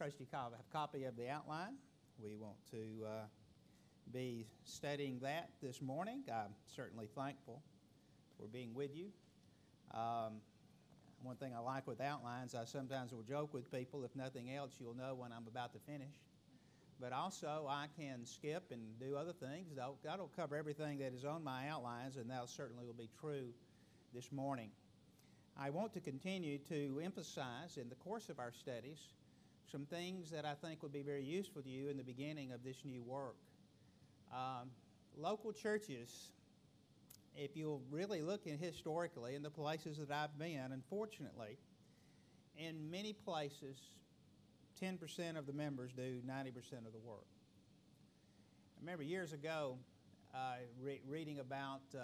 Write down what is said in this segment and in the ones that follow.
trust you have a copy of the outline. We want to be studying that this morning. I'm certainly thankful for being with you. One thing I like with outlines, I sometimes will joke with people, if nothing else, you'll know when I'm about to finish. But also, I can skip and do other things. God will cover everything that is on my outlines, and that certainly will be true this morning. I want to continue to emphasize in the course of our studies some things that I think would be very useful to you in the beginning of this new work. Local churches, if you'll really look in historically in the places that I've been, unfortunately, in many places, 10% of the members do 90% of the work. I remember years ago reading about,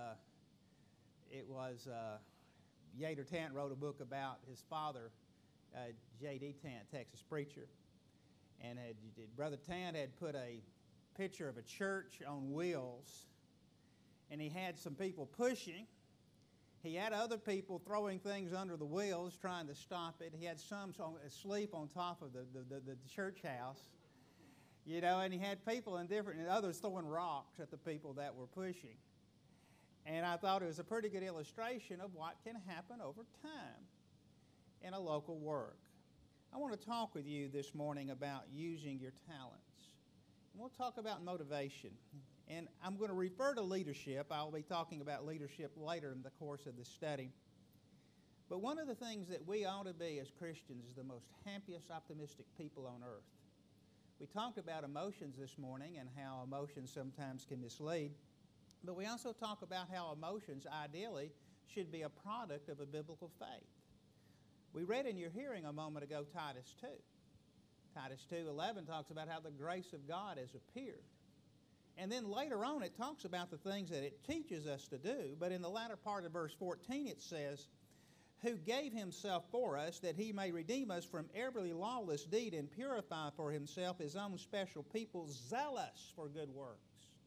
Yater Tant wrote a book about his father, J.D. Tant, Texas preacher. And Brother Tant had put a picture of a church on wheels, and he had some people pushing. He had other people throwing things under the wheels trying to stop it. He had some asleep on top of the church house, and he had people and others throwing rocks at the people that were pushing. And I thought it was a pretty good illustration of what can happen over time in a local work. I want to talk with you this morning about using your talents. And we'll talk about motivation. And I'm going to refer to leadership. I'll be talking about leadership later in the course of this study. But one of the things that we ought to be as Christians is the most happiest, optimistic people on earth. We talked about emotions this morning and how emotions sometimes can mislead. But we also talk about how emotions, ideally, should be a product of a biblical faith. We read in your hearing a moment ago Titus 2. Titus 2:11 talks about how the grace of God has appeared. And then later on it talks about the things that it teaches us to do. But in the latter part of verse 14 it says, who gave himself for us that he may redeem us from every lawless deed and purify for himself his own special people, zealous for good works.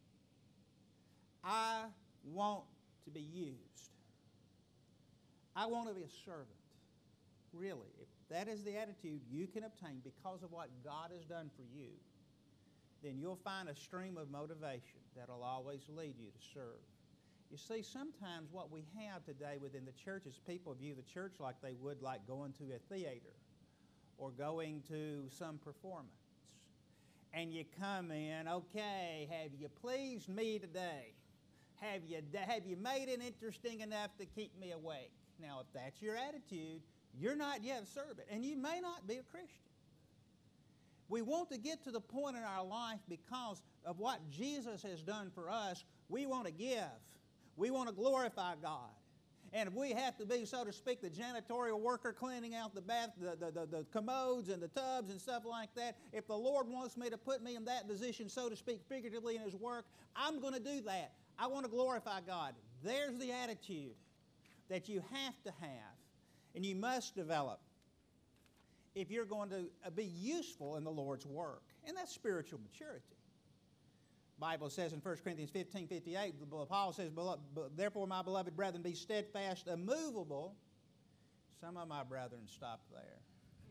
I want to be used. I want to be a servant. Really, if that is the attitude you can obtain because of what God has done for you, then you'll find a stream of motivation that will always lead you to serve. You see, sometimes what we have today within the church is people view the church like they would like going to a theater or going to some performance. And you come in, okay, have you pleased me today? Have you made it interesting enough to keep me awake? Now, if that's your attitude, you're not yet a servant, and you may not be a Christian. We want to get to the point in our life because of what Jesus has done for us. We want to give. We want to glorify God. And if we have to be, so to speak, the janitorial worker cleaning out the commodes and the tubs and stuff like that, if the Lord wants me to put me in that position, so to speak, figuratively in His work, I'm going to do that. I want to glorify God. There's the attitude that you have to have and you must develop if you're going to be useful in the Lord's work. And that's spiritual maturity. The Bible says in 1 Corinthians 15:58, Paul says, therefore, my beloved brethren, be steadfast, immovable. Some of my brethren stop there.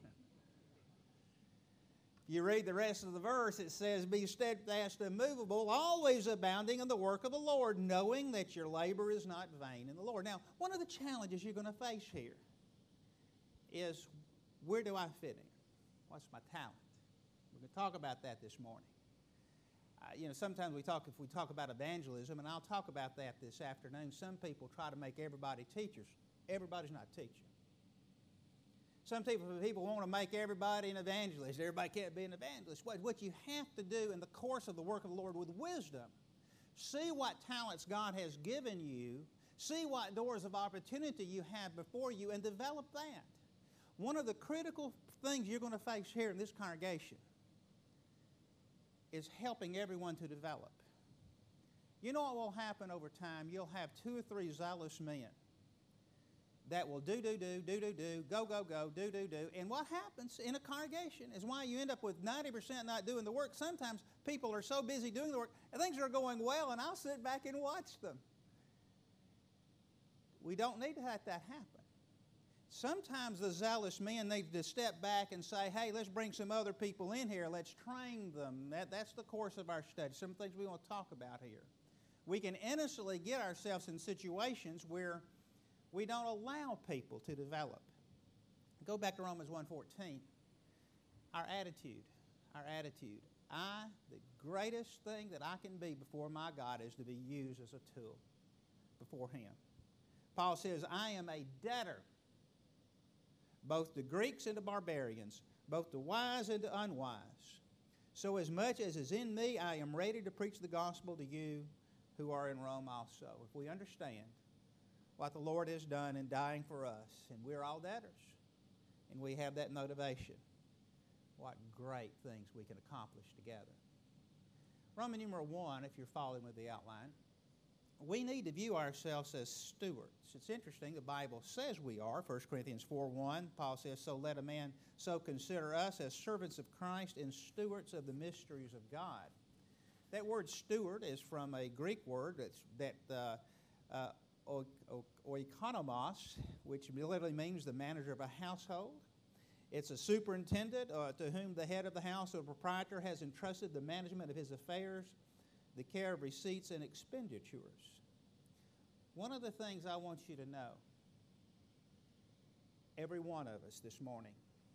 If you read the rest of the verse, it says, be steadfast, immovable, always abounding in the work of the Lord, knowing that your labor is not vain in the Lord. Now, one of the challenges you're going to face here is, where do I fit in? What's my talent? We're going to talk about that this morning. Sometimes if we talk about evangelism, and I'll talk about that this afternoon, some people try to make everybody teachers. Everybody's not a teacher. Some people want to make everybody an evangelist. Everybody can't be an evangelist. What you have to do in the course of the work of the Lord with wisdom, see what talents God has given you, see what doors of opportunity you have before you, and develop that. One of the critical things you're going to face here in this congregation is helping everyone to develop. You know what will happen over time? You'll have 2 or 3 zealous men that will do, go, do. And what happens in a congregation is why you end up with 90% not doing the work. Sometimes people are so busy doing the work and things are going well and I'll sit back and watch them. We don't need to let that happen. Sometimes the zealous men need to step back and say, hey, let's bring some other people in here. Let's train them. That's the course of our study. Some things we want to talk about here. We can innocently get ourselves in situations where we don't allow people to develop. Go back to Romans 1:14. Our attitude. The greatest thing that I can be before my God is to be used as a tool before Him. Paul says, I am a debtor, both to Greeks and to barbarians, both to wise and to unwise. So as much as is in me, I am ready to preach the gospel to you who are in Rome also. If we understand what the Lord has done in dying for us, and we're all debtors, and we have that motivation, what great things we can accomplish together. Roman numeral 1, if you're following with the outline, we need to view ourselves as stewards. It's interesting, the Bible says we are. 1 Corinthians 4:1, Paul says, so let a man so consider us as servants of Christ and stewards of the mysteries of God. That word steward is from a Greek word oikonomos, which literally means the manager of a household. It's a superintendent to whom the head of the house or proprietor has entrusted the management of his affairs, the care of receipts and expenditures. One of the things I want you to know, every one of us this morning,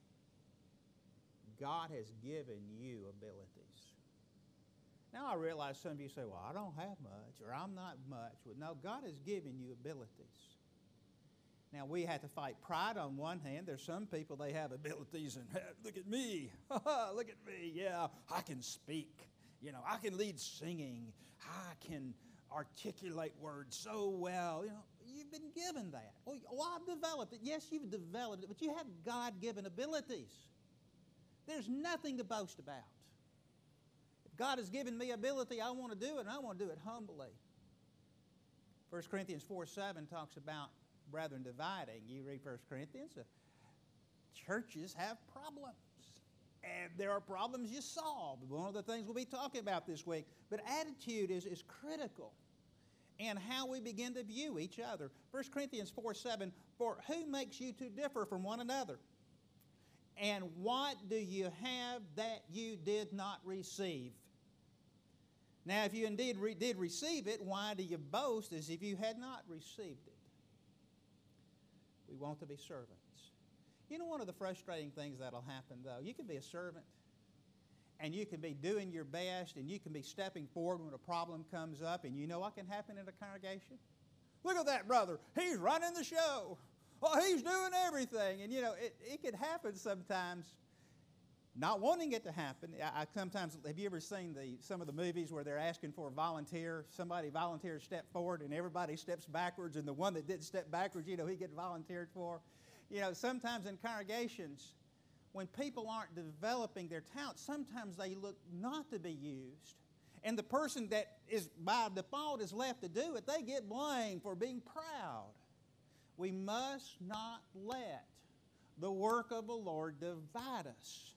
God has given you abilities. Now I realize some of you say, well, I don't have much, or I'm not much. Well, no, God has given you abilities. Now, we have to fight pride on one hand. There's some people, they have abilities, and hey, look at me. Look at me. Yeah, I can speak. You know, I can lead singing. I can articulate words so well. You know, you've been given that. Well, I've developed it. Yes, you've developed it, but you have God-given abilities. There's nothing to boast about. If God has given me ability, I want to do it, and I want to do it humbly. 1 Corinthians 4:7 talks about brethren dividing. You read 1 Corinthians, churches have problems. And there are problems you solve. One of the things we'll be talking about this week. But attitude is critical. And how we begin to view each other. 1 Corinthians 4:7, for who makes you to differ from one another? And what do you have that you did not receive? Now, if you indeed did receive it, why do you boast as if you had not received it? We want to be servants. You know, one of the frustrating things that'll happen, though, you can be a servant, and you can be doing your best, and you can be stepping forward when a problem comes up, and you know what can happen in a congregation? Look at that brother. He's running the show. Oh, he's doing everything. And, you know, it could happen sometimes, not wanting it to happen. Sometimes, have you ever seen some of the movies where they're asking for a volunteer? Somebody volunteers step forward and everybody steps backwards, and the one that didn't step backwards, you know, he gets volunteered for. You know, sometimes in congregations, when people aren't developing their talent, sometimes they look not to be used. And the person that is by default is left to do it, they get blamed for being proud. We must not let the work of the Lord divide us.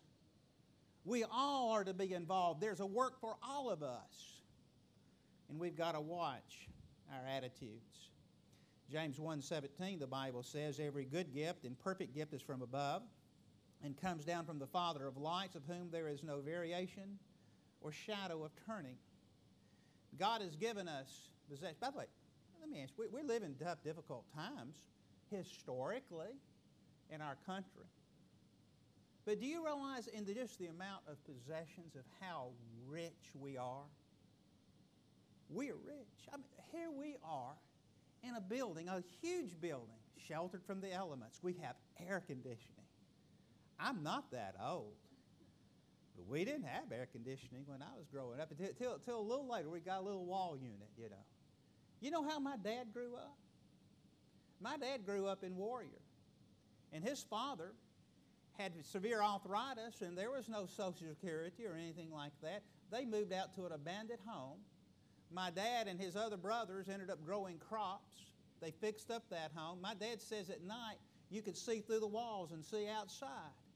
We all are to be involved. There's a work for all of us. And we've got to watch our attitudes. James 1:17, the Bible says, every good gift and perfect gift is from above and comes down from the Father of lights, of whom there is no variation or shadow of turning. God has given us possession. By the way, let me ask you, we live in tough, difficult times historically in our country. But do you realize in just the amount of possessions of how rich we are? We are rich. I mean, here we are in a building, a huge building, sheltered from the elements. We have air conditioning. I'm not that old, but we didn't have air conditioning when I was growing up. Until a little later, we got a little wall unit, you know. You know how my dad grew up? My dad grew up in Warrior, and his father had severe arthritis, and there was no Social Security or anything like that. They moved out to an abandoned home. My dad and his other brothers ended up growing crops. They fixed up that home. My dad says at night you could see through the walls and see outside.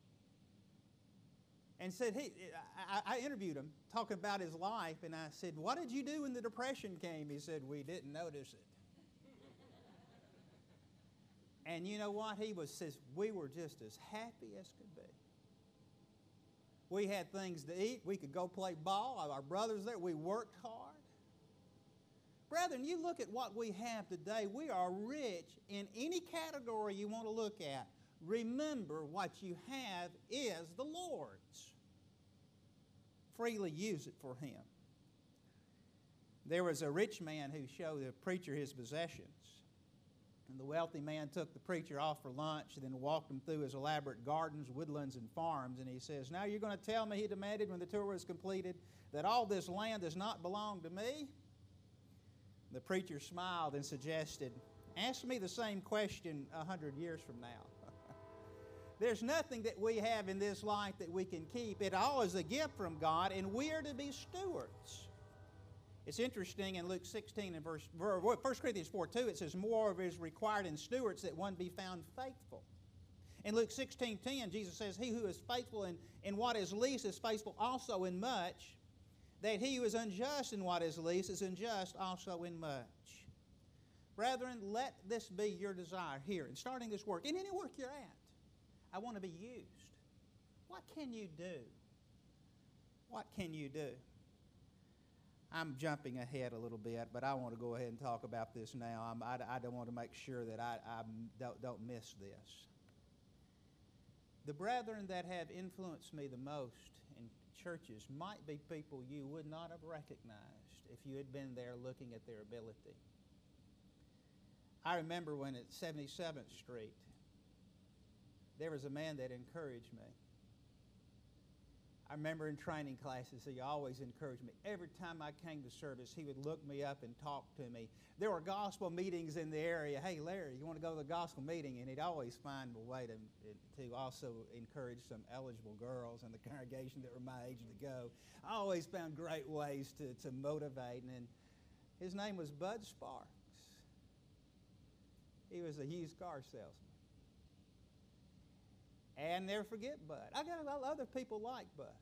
And said, I interviewed him talking about his life, and I said, what did you do when the Depression came? He said, we didn't notice it. And you know what? Says we were just as happy as could be. We had things to eat. We could go play ball. Our brothers there, we worked hard. Brethren, you look at what we have today. We are rich in any category you want to look at. Remember, what you have is the Lord's. Freely use it for Him. There was a rich man who showed the preacher his possessions. And the wealthy man took the preacher off for lunch and then walked him through his elaborate gardens, woodlands, and farms. And he says, "Now you're going to tell me," he demanded when the tour was completed, "that all this land does not belong to me?" The preacher smiled and suggested, "Ask me the same question 100 years from now." There's nothing that we have in this life that we can keep. It all is a gift from God, and we are to be stewards. It's interesting in Luke 16 and 1 Corinthians 4:2, it says, "Moreover is required in stewards that one be found faithful." In Luke 16:10, Jesus says, "He who is faithful in what is least is faithful also in much, that he who is unjust in what is least is unjust also in much." Brethren, let this be your desire here in starting this work, in any work you're at. I want to be used. What can you do? What can you do? I'm jumping ahead a little bit, but I want to go ahead and talk about this now. I don't want to make sure that I don't miss this. The brethren that have influenced me the most in churches might be people you would not have recognized if you had been there looking at their ability. I remember when at 77th Street, there was a man that encouraged me. I remember in training classes, he always encouraged me. Every time I came to service, he would look me up and talk to me. There were gospel meetings in the area. "Hey, Larry, you want to go to the gospel meeting?" And he'd always find a way to also encourage some eligible girls in the congregation that were my age to go. I always found great ways to motivate. And his name was Bud Sparks. He was a used car salesman. And never forget Bud. I got a lot of other people like Bud.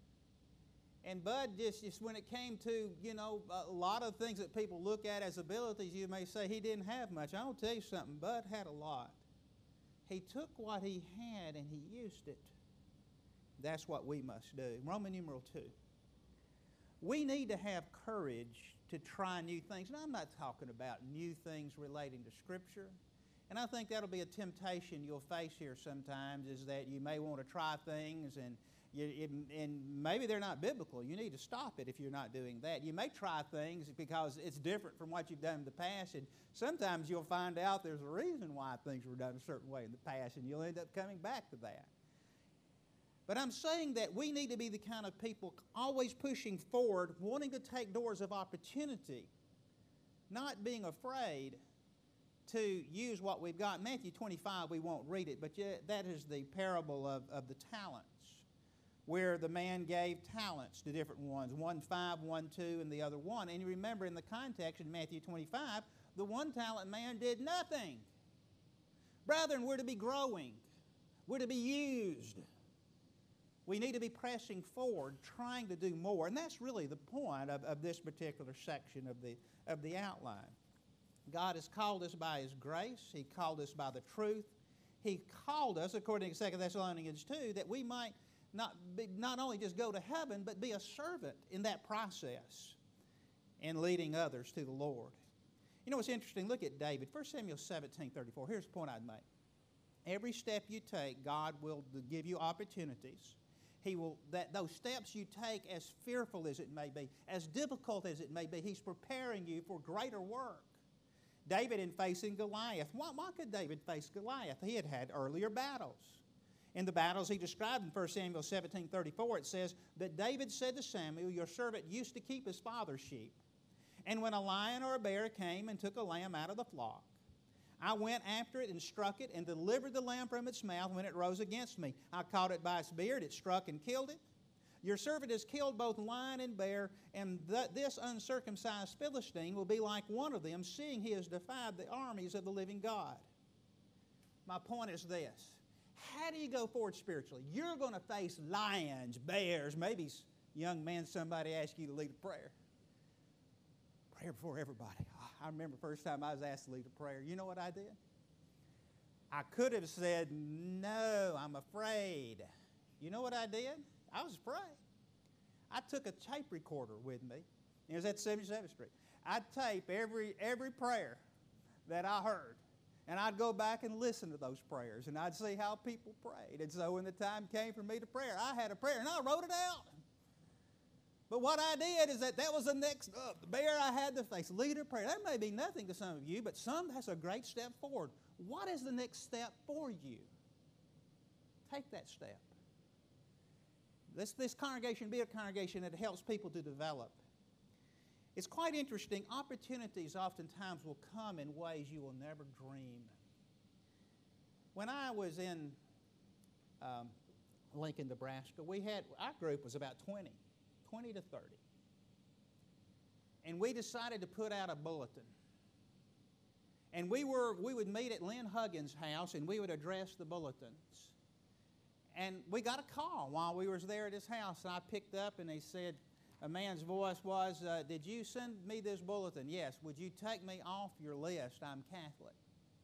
And Bud just when it came to, a lot of things that people look at as abilities, you may say he didn't have much. I will tell you something, Bud had a lot. He took what he had and he used it. That's what we must do. Roman numeral 2. We need to have courage to try new things. And I'm not talking about new things relating to Scripture. And I think that'll be a temptation you'll face here sometimes, is that you may want to try things and maybe they're not biblical. You need to stop it if you're not doing that. You may try things because it's different from what you've done in the past, and sometimes you'll find out there's a reason why things were done a certain way in the past, and you'll end up coming back to that. But I'm saying that we need to be the kind of people always pushing forward, wanting to take doors of opportunity, not being afraid to use what we've got. Matthew 25, we won't read it, but that is the parable of the talents, where the man gave talents to different ones, one 5, one 2, and the other 1. And you remember in the context in Matthew 25, the 1 talent man did nothing. Brethren, we're to be growing. We're to be used. We need to be pressing forward, trying to do more. And that's really the point of this particular section of the outline. God has called us by His grace. He called us by the truth. He called us, according to 2 Thessalonians 2, that we might not only just go to heaven, but be a servant in that process and leading others to the Lord. You know what's interesting? Look at David. 1 Samuel 17:34. Here's the point I'd make. Every step you take, God will give you opportunities. Those steps you take, as fearful as it may be, as difficult as it may be, He's preparing you for greater work. David in facing Goliath. Why could David face Goliath? He had had earlier battles. In the battles he described in 1 Samuel 17:34, it says that David said to Samuel, "Your servant used to keep his father's sheep. And when a lion or a bear came and took a lamb out of the flock, I went after it and struck it and delivered the lamb from its mouth when it rose against me. I caught it by its beard, it struck and killed it. Your servant has killed both lion and bear, and this uncircumcised Philistine will be like one of them, seeing he has defied the armies of the living God." My point is this. How do you go forward spiritually? You're going to face lions, bears, maybe, young man, somebody asks you to lead a prayer. Prayer before everybody. I remember the first time I was asked to lead a prayer. You know what I did? I could have said, no, I'm afraid. You know what I did? I was afraid. I took a tape recorder with me. It was at 77th Street. I'd tape every prayer that I heard. And I'd go back and listen to those prayers. And I'd see how people prayed. And so when the time came for me to pray, I had a prayer and I wrote it out. But what I did is that was the next up. The bear I had to face. Leader prayer. That may be nothing to some of you, but some that's a great step forward. What is the next step for you? Take that step. This congregation be a congregation that helps people to develop. It's quite interesting. Opportunities oftentimes will come in ways you will never dream. When I was in Lincoln, Nebraska, our group was about 20 to 30. And we decided to put out a bulletin. And we would meet at Lynn Huggins' house and we would address the bulletins. And we got a call while we were there at his house. And I picked up and they said, a man's voice was, did you send me this bulletin? Yes. Would you take me off your list? I'm Catholic.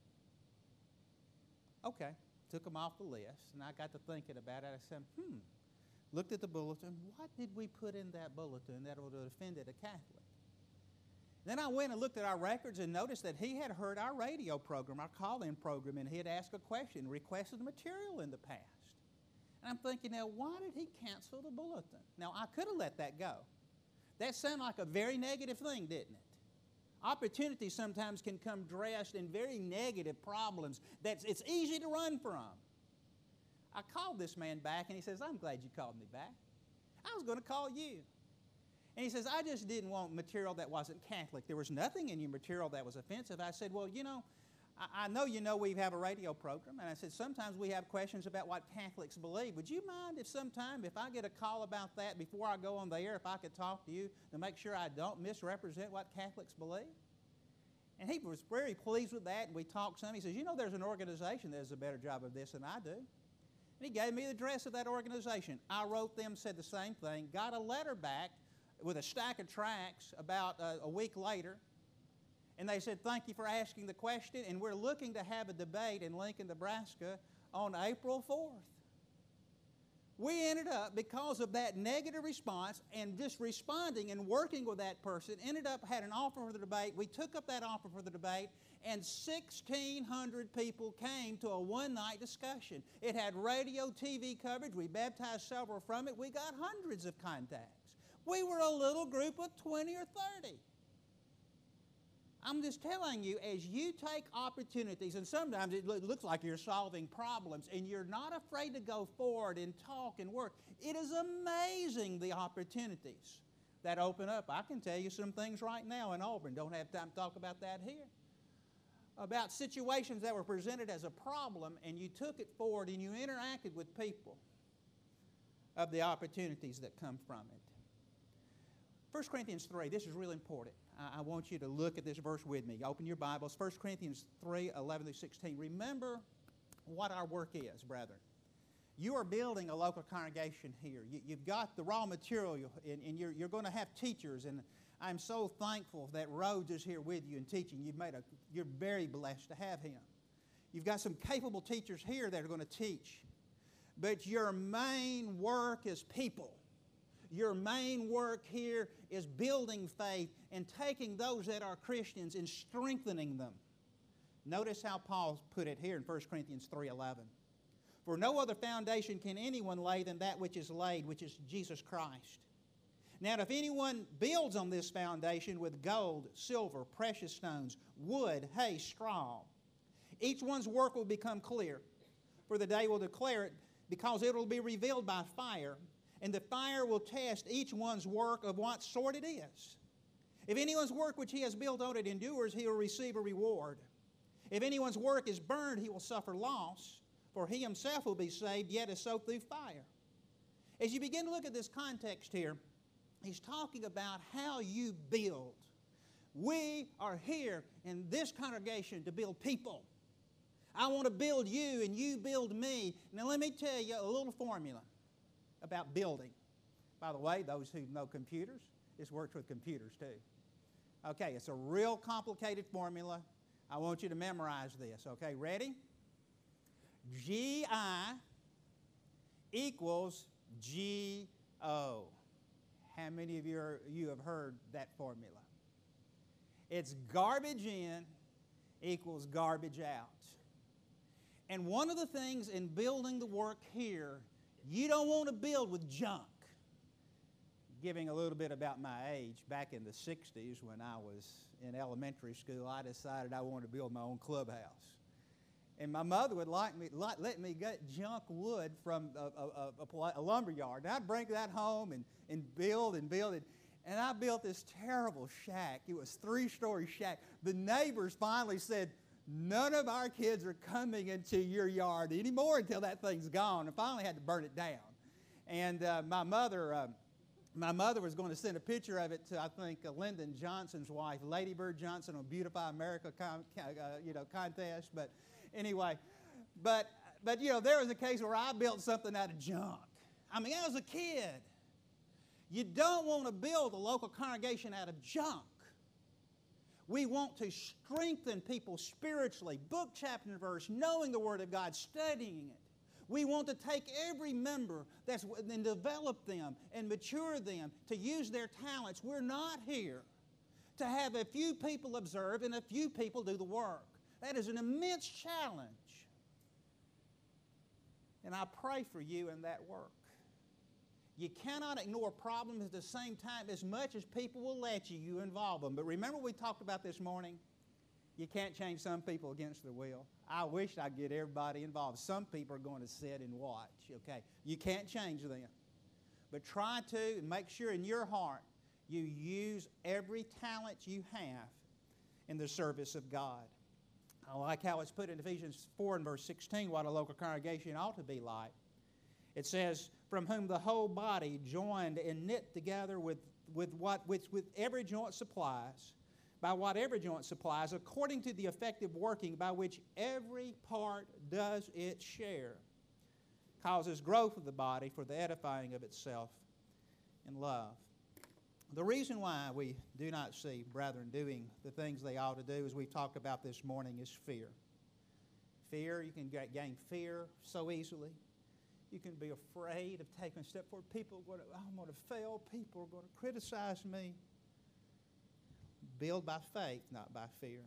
Okay. Took him off the list. And I got to thinking about it. I said, Looked at the bulletin. What did we put in that bulletin that would have offended a Catholic? Then I went and looked at our records and noticed that he had heard our radio program, our call-in program, and he had asked a question, requested material in the past. And I'm thinking, now, why did he cancel the bulletin? Now, I could have let that go. That sounded like a very negative thing, didn't it? Opportunities sometimes can come dressed in very negative problems that it's easy to run from. I called this man back, and he says, I'm glad you called me back. I was going to call you. And he says, I just didn't want material that wasn't Catholic. There was nothing in your material that was offensive. I said, well, I know we have a radio program, and I said, sometimes we have questions about what Catholics believe. Would you mind if I get a call about that before I go on the air, if I could talk to you to make sure I don't misrepresent what Catholics believe? And he was very pleased with that, and we talked some. He says, there's an organization that does a better job of this than I do. And he gave me the address of that organization. I wrote them, said the same thing, got a letter back with a stack of tracts about a week later. And they said, thank you for asking the question, and we're looking to have a debate in Lincoln, Nebraska on April 4th. We ended up, because of that negative response and just responding and working with that person, had an offer for the debate. We took up that offer for the debate, and 1,600 people came to a one-night discussion. It had radio, TV coverage. We baptized several from it. We got hundreds of contacts. We were a little group of 20 or 30. I'm just telling you, as you take opportunities, and sometimes it looks like you're solving problems, and you're not afraid to go forward and talk and work, it is amazing the opportunities that open up. I can tell you some things right now in Auburn. Don't have time to talk about that here. About situations that were presented as a problem, and you took it forward and you interacted with people of the opportunities that come from it. 1 Corinthians 3, this is really important. I want you to look at this verse with me. Open your Bibles. 1 Corinthians 3, 11 through 16. Remember what our work is, brethren. You are building a local congregation here. You've got the raw material, and you're going to have teachers. And I'm so thankful that Rhodes is here with you and teaching. You're very blessed to have him. You've got some capable teachers here that are going to teach. But your main work is people. Your main work here is building faith and taking those that are Christians and strengthening them. Notice how Paul put it here in 1 Corinthians 3:11. For no other foundation can anyone lay than that which is laid, which is Jesus Christ. Now, if anyone builds on this foundation with gold, silver, precious stones, wood, hay, straw, each one's work will become clear, for the day will declare it, because it will be revealed by fire, and the fire will test each one's work of what sort it is. If anyone's work which he has built on it endures, he will receive a reward. If anyone's work is burned, he will suffer loss, for he himself will be saved, yet as so through fire. As you begin to look at this context here, he's talking about how you build. We are here in this congregation to build people. I want to build you and you build me. Now let me tell you a little formula about building. By the way, those who know computers, this works with computers too. Okay, it's a real complicated formula. I want you to memorize this. Okay, ready? GI equals GO. How many of you have heard that formula? It's garbage in equals garbage out. And one of the things in building the work here, you don't want to build with junk. Giving a little bit about my age, back in the 60s when I was in elementary school, I decided I wanted to build my own clubhouse. And my mother would let me get junk wood from a lumber yard. And I'd bring that home and build. And I built this terrible shack. It was a 3-story shack. The neighbors finally said, none of our kids are coming into your yard anymore until that thing's gone. And finally had to burn it down. And my mother was going to send a picture of it to, I think, Lyndon Johnson's wife, Lady Bird Johnson, on Beautify America contest. But anyway, but there was a case where I built something out of junk. I mean, I was a kid. You don't want to build a local congregation out of junk. We want to strengthen people spiritually, book, chapter, and verse, knowing the Word of God, studying it. We want to take every member and develop them and mature them to use their talents. We're not here to have a few people observe and a few people do the work. That is an immense challenge. And I pray for you in that work. You cannot ignore problems at the same time. As much as people will let you, you involve them. But remember we talked about this morning? You can't change some people against their will. I wish I'd get everybody involved. Some people are going to sit and watch, okay? You can't change them. But try to, and make sure in your heart you use every talent you have in the service of God. I like how it's put in Ephesians 4 and verse 16, what a local congregation ought to be like. It says, from whom the whole body joined and knit together with every joint supplies, by what every joint supplies, according to the effective working by which every part does its share, causes growth of the body for the edifying of itself in love. The reason why we do not see brethren doing the things they ought to do, as we've talked about this morning, is fear. Fear, you can gain fear so easily. You can be afraid of taking a step forward. I'm going to fail. People are going to criticize me. Build by faith, not by fear.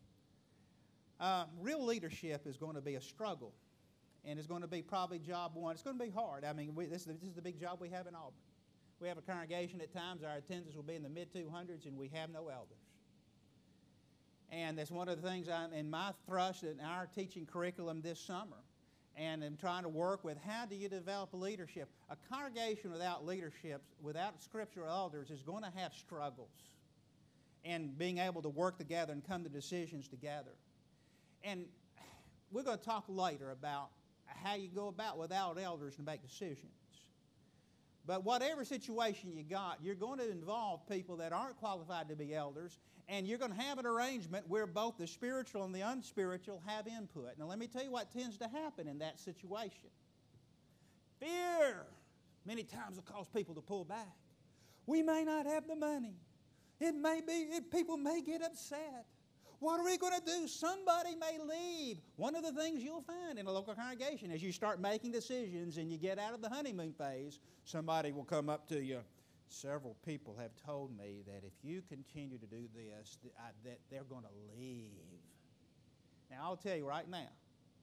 Real leadership is going to be a struggle, and it's going to be probably job one. It's going to be hard. I mean, this is the big job we have in Auburn. We have a congregation at times, our attendance will be in the mid-200s, and we have no elders. And that's one of the things in my thrust in our teaching curriculum this summer. And I'm trying to work with how do you develop leadership. A congregation without leadership, without scriptural elders, is going to have struggles. And being able to work together and come to decisions together. And we're going to talk later about how you go about without elders to make decisions. But whatever situation you got, you're going to involve people that aren't qualified to be elders, and you're going to have an arrangement where both the spiritual and the unspiritual have input. Now let me tell you what tends to happen in that situation. Fear many times will cause people to pull back. We may not have the money. People may get upset. What are we going to do? Somebody may leave. One of the things you'll find in a local congregation as you start making decisions and you get out of the honeymoon phase, somebody will come up to you. Several people have told me that if you continue to do this, that they're going to leave. Now, I'll tell you right now,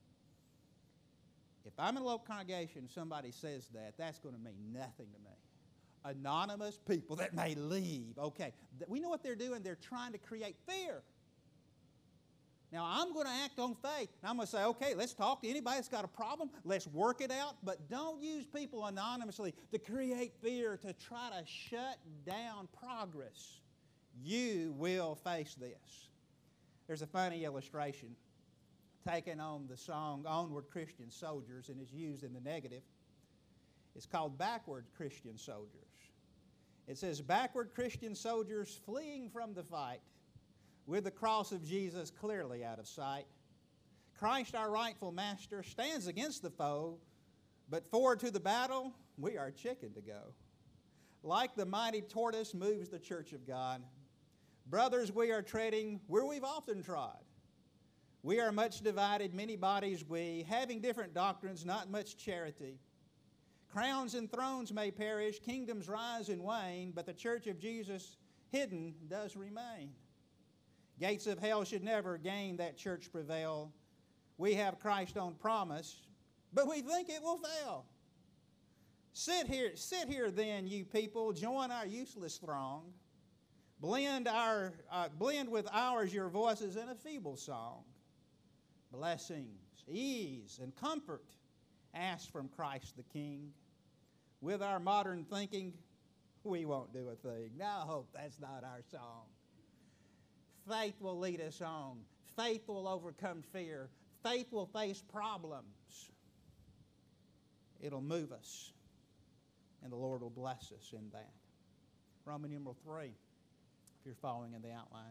if I'm in a local congregation and somebody says that, that's going to mean nothing to me. Anonymous people that may leave. Okay, we know what they're doing. They're trying to create fear. Now, I'm going to act on faith. And I'm going to say, okay, let's talk to anybody that's got a problem. Let's work it out. But don't use people anonymously to create fear, to try to shut down progress. You will face this. There's a funny illustration taken on the song Onward Christian Soldiers and is used in the negative. It's called Backward Christian Soldiers. It says, backward Christian soldiers fleeing from the fight, with the cross of Jesus clearly out of sight. Christ, our rightful master, stands against the foe, but forward to the battle, we are chicken to go. Like the mighty tortoise moves the church of God. Brothers, we are treading where we've often trod. We are much divided, many bodies we, having different doctrines, not much charity. Crowns and thrones may perish, kingdoms rise and wane, but the church of Jesus hidden does remain. Gates of hell should never gain that church prevail. We have Christ on promise, but we think it will fail. Sit here then, you people, join our useless throng. Blend with ours your voices in a feeble song. Blessings, ease, and comfort ask from Christ the King. With our modern thinking, we won't do a thing. No, that's not our song. Faith will lead us on. Faith will overcome fear. Faith will face problems. It'll move us, and the Lord will bless us in that. Roman numeral 3, if you're following in the outline.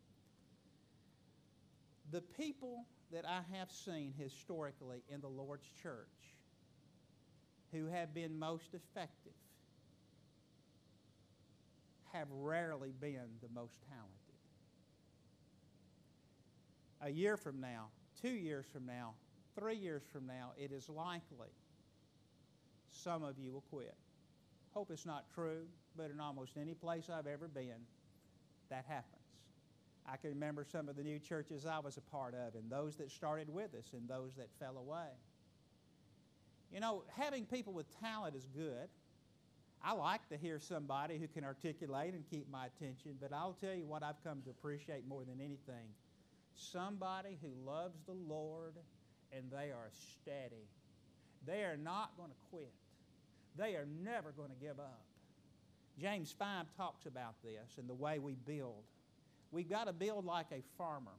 The people that I have seen historically in the Lord's church who have been most effective have rarely been the most talented. A year from now, 2 years from now, 3 years from now, it is likely some of you will quit. Hope it's not true, but in almost any place I've ever been, that happens. I can remember some of the new churches I was a part of, and those that started with us, and those that fell away. You know, having people with talent is good. I like to hear somebody who can articulate and keep my attention, but I'll tell you what I've come to appreciate more than anything. Somebody who loves the Lord and they are steady. They are not going to quit. They are never going to give up. James 5 talks about this and the way we build. We've got to build like a farmer.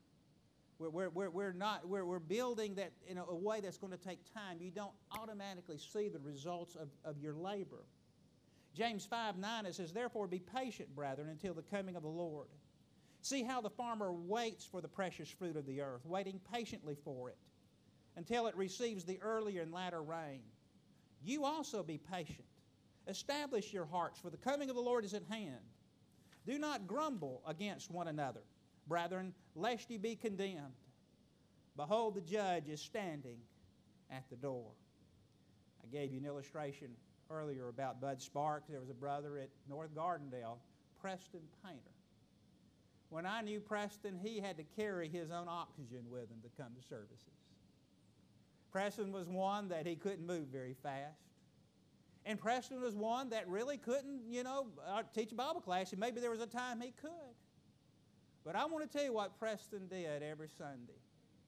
We're building that in a way that's going to take time. You don't automatically see the results of your labor. James 5:9, it says, "Therefore be patient, brethren, until the coming of the Lord. See how the farmer waits for the precious fruit of the earth, waiting patiently for it, until it receives the earlier and latter rain. You also be patient. Establish your hearts, for the coming of the Lord is at hand. Do not grumble against one another, brethren, lest ye be condemned. Behold, the judge is standing at the door." I gave you an illustration earlier about Bud Sparks. There was a brother at North Gardendale, Preston Painter. When I knew Preston, he had to carry his own oxygen with him to come to services. Preston was one that he couldn't move very fast. And Preston was one that really couldn't, teach a Bible class, and maybe there was a time he could. But I want to tell you what Preston did every Sunday.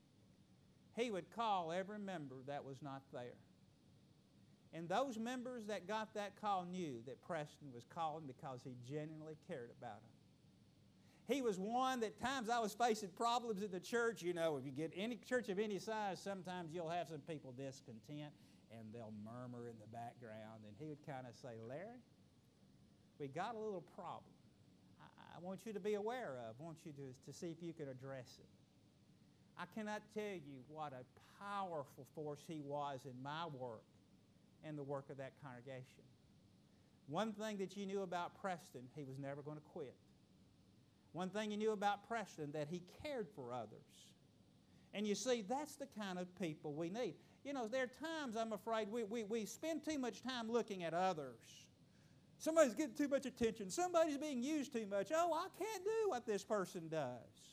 He would call every member that was not there. And those members that got that call knew that Preston was calling because he genuinely cared about them. He was one that times I was facing problems in the church. You know, if you get any church of any size, sometimes you'll have some people discontent and they'll murmur in the background. And he would kind of say, "Larry, we got a little problem. I want you to be aware of. I want you to see if you can address it." I cannot tell you what a powerful force he was in my work and the work of that congregation. One thing that you knew about Preston, he was never going to quit. One thing you knew about Preston, that he cared for others. And you see, that's the kind of people we need. You know, there are times, I'm afraid, we spend too much time looking at others. Somebody's getting too much attention. Somebody's being used too much. Oh, I can't do what this person does.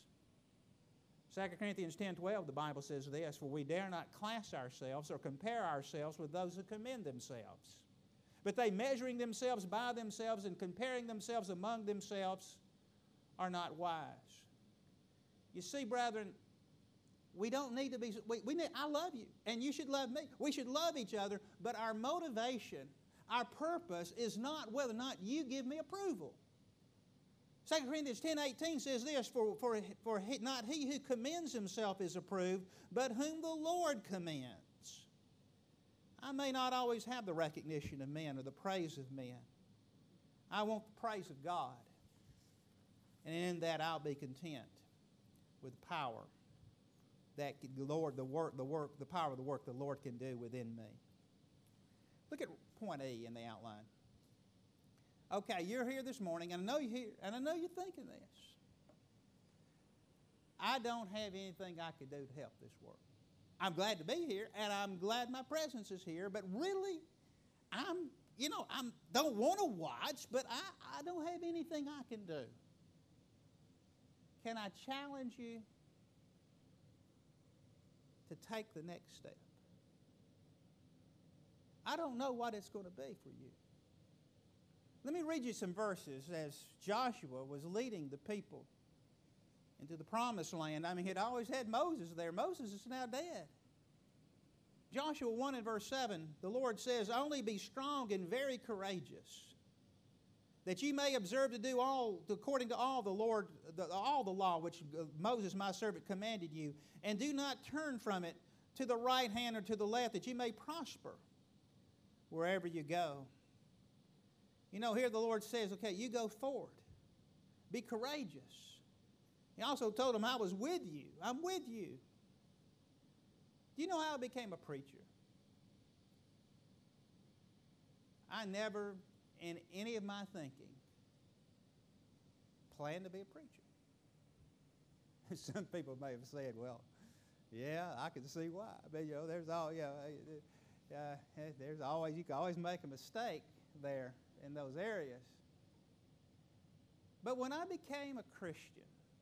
2 Corinthians 10:12, the Bible says this, "For we dare not class ourselves or compare ourselves with those who commend themselves. But they, measuring themselves by themselves and comparing themselves among themselves, are not wise." You see, brethren, we don't need to be, I love you, and you should love me. We should love each other, but our motivation, our purpose is not whether or not you give me approval. 2 Corinthians 10:18 says this, for not he who commends himself is approved, but whom the Lord commends. I may not always have the recognition of men or the praise of men. I want the praise of God. And in that I'll be content with the power that the power of the work the Lord can do within me. Look at point E in the outline. Okay, you're here this morning, and I know you're here, and I know you're thinking this. I don't have anything I could do to help this work. I'm glad to be here, and I'm glad my presence is here, but really, I don't want to watch, but I don't have anything I can do. Can I challenge you to take the next step? I don't know what it's going to be for you. Let me read you some verses as Joshua was leading the people into the promised land. I mean, he'd always had Moses there. Moses is now dead. Joshua 1 and verse 7, the Lord says, "Only be strong and very courageous, that you may observe to do all according to all the law which Moses my servant commanded you, and do not turn from it to the right hand or to the left, that you may prosper wherever you go." You know, here the Lord says, okay, you go forward. Be courageous. He also told him, I was with you. I'm with you. Do you know how I became a preacher? I never, in any of my thinking, planned to be a preacher. Some people may have said, well, yeah, I can see why. But, you know, there's always, you can always make a mistake there in those areas. But when I became a Christian,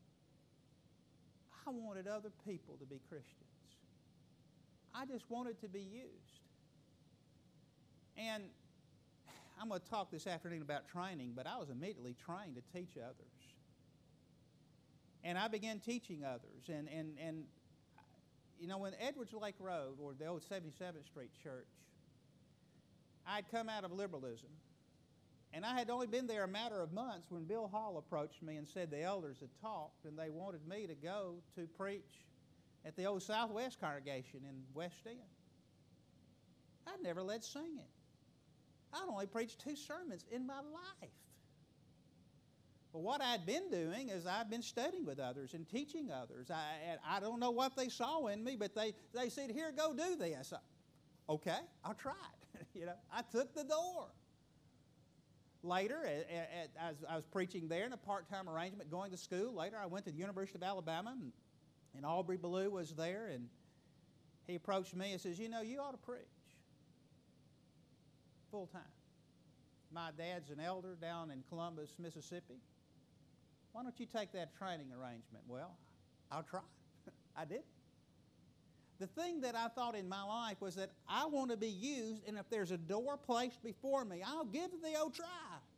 I wanted other people to be Christians. I just wanted to be used. And I'm going to talk this afternoon about training, but I was immediately trained to teach others. And I began teaching others. And you know, when Edwards Lake Road, or the old 77th Street Church, I'd come out of liberalism. And I had only been there a matter of months when Bill Hall approached me and said the elders had talked and they wanted me to go to preach at the old Southwest congregation in West End. I'd never led singing. I'd only preached 2 sermons in my life. Well, what I'd been doing is I'd been studying with others and teaching others. I don't know what they saw in me, but they said, here, go do this. Okay, I'll try it. You know, I took the door. Later, as I was preaching there in a part-time arrangement, going to school. Later, I went to the University of Alabama, and Aubrey Ballou was there, and he approached me and says, you know, you ought to preach full-time. My dad's an elder down in Columbus, Mississippi. Why don't you take that training arrangement? Well, I'll try. I did. The thing that I thought in my life was that I want to be used, and if there's a door placed before me, I'll give it the old try.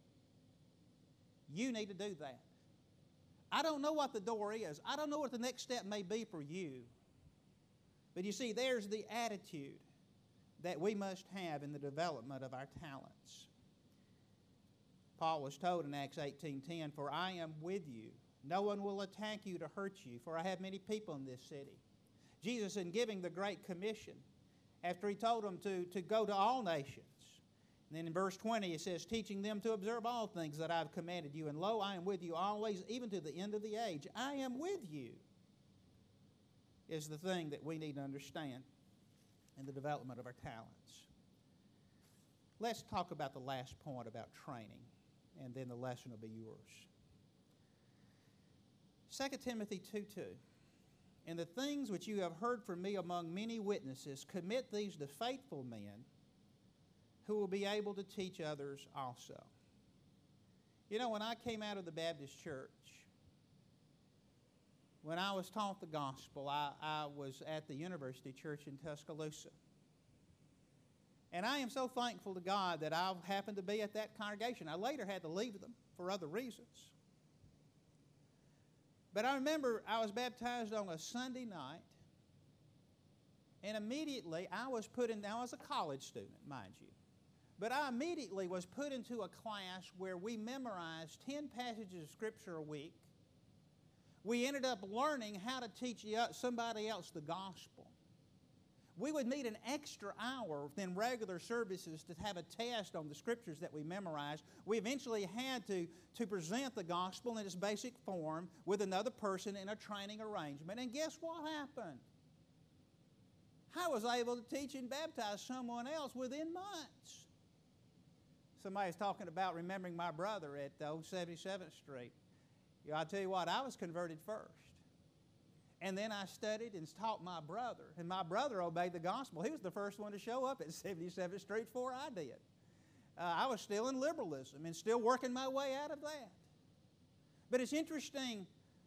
You need to do that. I don't know what the door is. I don't know what the next step may be for you. But you see, there's the attitude that we must have in the development of our talents. Paul was told in Acts 18:10, "For I am with you. No one will attack you to hurt you, for I have many people in this city." Jesus, in giving the Great Commission, after he told them to go to all nations, and then in verse 20 it says, teaching them to observe all things that I have commanded you, and lo, I am with you always, even to the end of the age. I am with you, is the thing that we need to understand in the development of our talents. Let's talk about the last point about training, and then the lesson will be yours. 2 Timothy 2:2. "And the things which you have heard from me among many witnesses, commit these to faithful men who will be able to teach others also." You know, when I came out of the Baptist church, when I was taught the gospel, I was at the University Church in Tuscaloosa. And I am so thankful to God that I happened to be at that congregation. I later had to leave them for other reasons. But I remember I was baptized on a Sunday night, and immediately I was put in, now I was a college student, mind you, but I immediately was put into a class where we memorized 10 passages of Scripture a week. We ended up learning how to teach somebody else the gospel. We would meet an extra hour than regular services to have a test on the Scriptures that we memorized. We eventually had to present the gospel in its basic form with another person in a training arrangement. And guess what happened? I was able to teach and baptize someone else within months. Somebody's talking about remembering my brother at old 77th Street. You know, I'll tell you what, I was converted first. And then I studied and taught my brother. And my brother obeyed the gospel. He was the first one to show up at 77th Street before I did. I was still in liberalism and still working my way out of that. But it's interesting,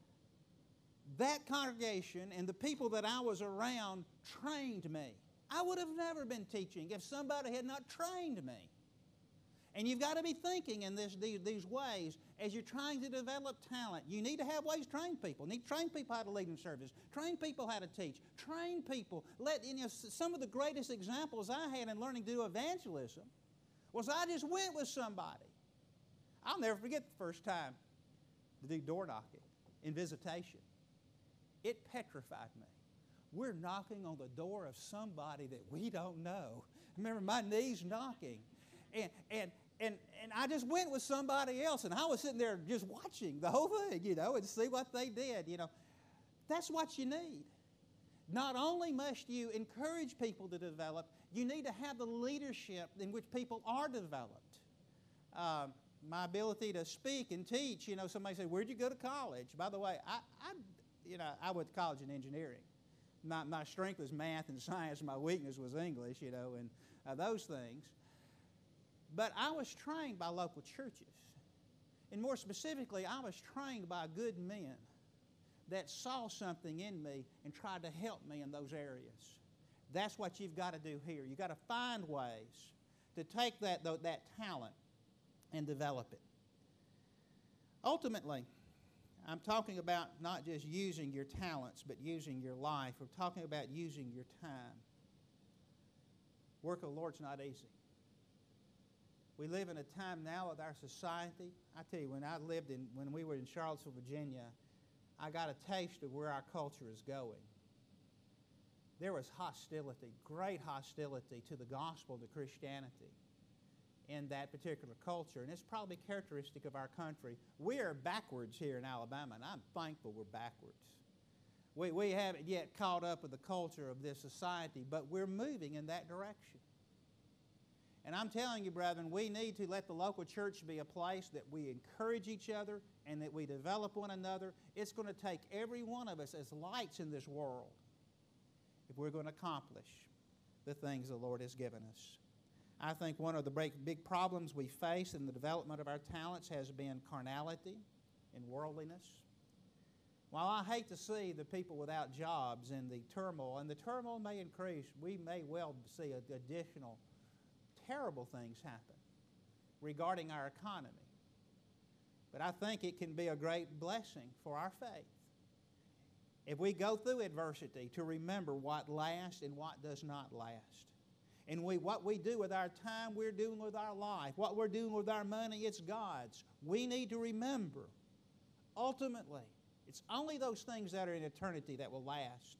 that congregation and the people that I was around trained me. I would have never been teaching if somebody had not trained me. And you've got to be thinking in these ways as you're trying to develop talent. You need to have ways to train people. You need to train people how to lead in service. Train people how to teach. Train people. Some of the greatest examples I had in learning to do evangelism was I just went with somebody. I'll never forget the first time to do door knocking in visitation. It petrified me. We're knocking on the door of somebody that we don't know. I remember my knees knocking. And I just went with somebody else, and I was sitting there just watching the whole thing, and see what they did, That's what you need. Not only must you encourage people to develop, you need to have the leadership in which people are developed. My ability to speak and teach, somebody said, where'd you go to college? By the way, I went to college in engineering. My strength was math and science. My weakness was English, and those things. But I was trained by local churches. And more specifically, I was trained by good men that saw something in me and tried to help me in those areas. That's what you've got to do here. You've got to find ways to take that talent and develop it. Ultimately, I'm talking about not just using your talents, but using your life. We're talking about using your time. Work of the Lord's not easy. We live in a time now with our society. I tell you, when we were in Charlottesville, Virginia, I got a taste of where our culture is going. There was hostility, great hostility to the gospel, to Christianity in that particular culture. And it's probably characteristic of our country. We are backwards here in Alabama, and I'm thankful we're backwards. We haven't yet caught up with the culture of this society, but we're moving in that direction. And I'm telling you, brethren, we need to let the local church be a place that we encourage each other and that we develop one another. It's going to take every one of us as lights in this world if we're going to accomplish the things the Lord has given us. I think one of the big problems we face in the development of our talents has been carnality and worldliness. While I hate to see the people without jobs and the turmoil may increase, we may well see additional terrible things happen regarding our economy. But I think it can be a great blessing for our faith if we go through adversity to remember what lasts and what does not last. And what we do with our time, we're doing with our life. What we're doing with our money, it's God's. We need to remember, ultimately, it's only those things that are in eternity that will last.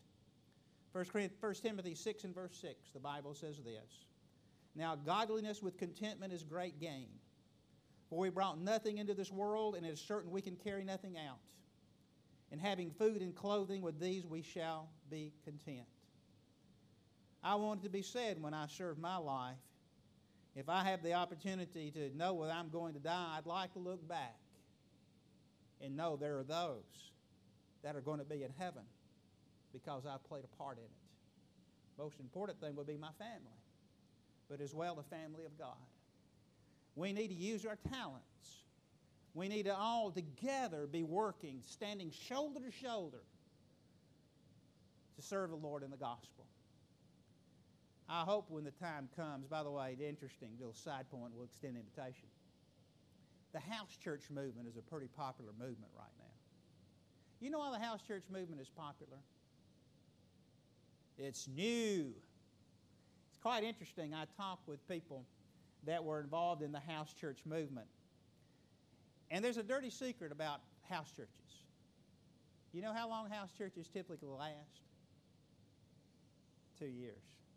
1 Timothy 6 and verse 6, the Bible says this: Now godliness with contentment is great gain. For we brought nothing into this world, and it is certain we can carry nothing out. And having food and clothing, with these we shall be content. I want it to be said when I serve my life, if I have the opportunity to know whether I'm going to die, I'd like to look back and know there are those that are going to be in heaven because I played a part in it. Most important thing would be my family, but as well the family of God. We need to use our talents. We need to all together be working, standing shoulder to shoulder to serve the Lord in the gospel. I hope when the time comes, by the way, interesting little side point, we'll extend the invitation. The house church movement is a pretty popular movement right now. You know why the house church movement is popular? It's new. It's quite interesting. I talked with people that were involved in the house church movement. And there's a dirty secret about house churches. You know how long house churches typically last? 2 years.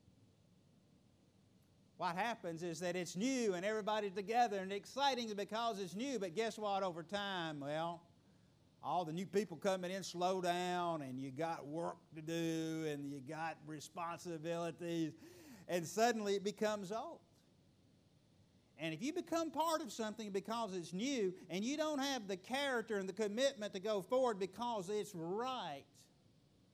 What happens is that it's new and everybody's together and exciting because it's new, but guess what? Over time, well, all the new people coming in slow down, and you got work to do and you got responsibilities, and suddenly it becomes old. And if you become part of something because it's new and you don't have the character and the commitment to go forward because it's right,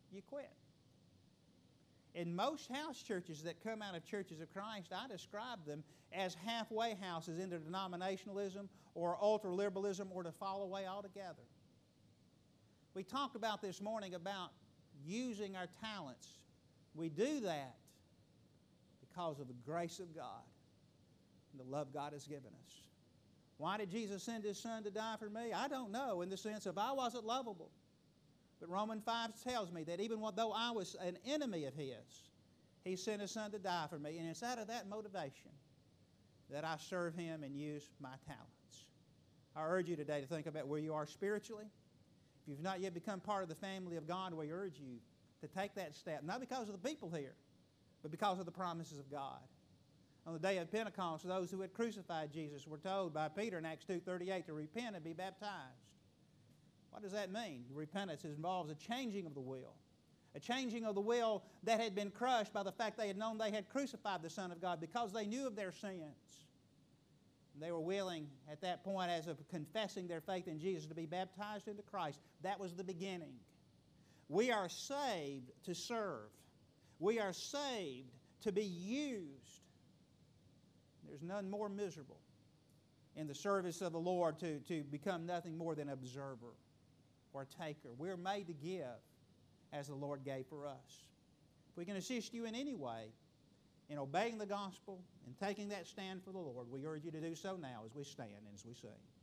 you quit. In most house churches that come out of Churches of Christ, I describe them as halfway houses into denominationalism or ultra-liberalism or to fall away altogether. We talked about this morning about using our talents. We do that because of the grace of God and the love God has given us. Why did Jesus send His Son to die for me? I don't know, in the sense of I wasn't lovable. But Romans 5 tells me that even though I was an enemy of His, He sent His Son to die for me. And it's out of that motivation that I serve Him and use my talents. I urge you today to think about where you are spiritually. If you've not yet become part of the family of God, we urge you to take that step, not because of the people here, but because of the promises of God. On the day of Pentecost, those who had crucified Jesus were told by Peter in Acts 2:38 to repent and be baptized. What does that mean? Repentance involves a changing of the will. A changing of the will that had been crushed by the fact they had known they had crucified the Son of God because they knew of their sins. And they were willing at that point, as of confessing their faith in Jesus, to be baptized into Christ. That was the beginning. We are saved to serve. We are saved to be used. There's none more miserable in the service of the Lord to become nothing more than an observer or a taker. We're made to give as the Lord gave for us. If we can assist you in any way in obeying the gospel and taking that stand for the Lord, we urge you to do so now as we stand and as we sing.